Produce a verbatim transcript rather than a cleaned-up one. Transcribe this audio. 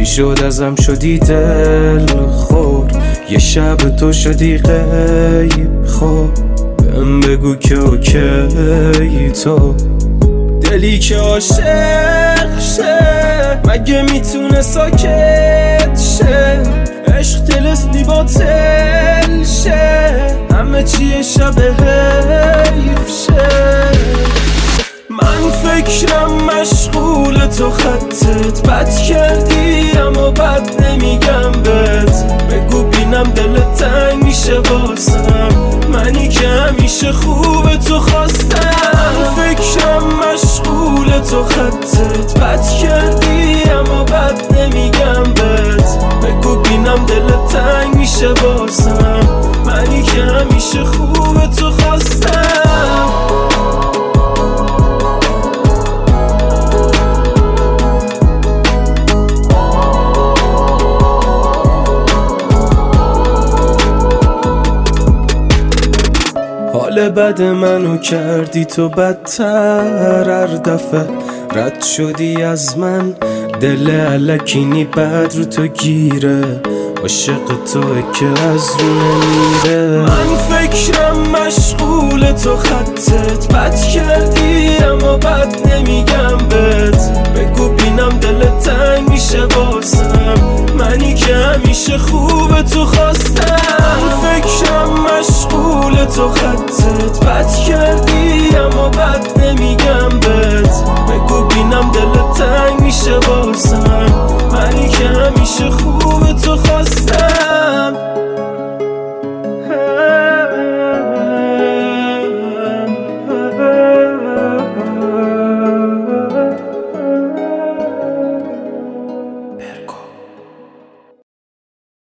شد ازم شدی دل خور، یه شب تو شدی غیب خور. بهم بگو که اوکی تو دلی که عاشق شه، مگه میتونه ساکت شه؟ عشق تلسنی باطل شه، همه چیه شب حیف شه. من فکرم مشغول تو خطت، بد کردی اما بد نمیگم بهت. بگو بینم دلت تنگ میشه واسم، منی که همیشه خوب تو خواستم. من فکرم مشغول تو خطت، بد کردی اما بد نمیگم بهت. بگو بینم دلت تنگ میشه واسم، منی که همیشه خوب تو خواستم. حال بد منو کردی تو بدتر، هر دفعه رد شدی از من. دل الکینی بد رو تو گیره، عاشق توه که از رو نمیره. من فکرم مشغول تو خطت، بد کردی اما بد نمیگم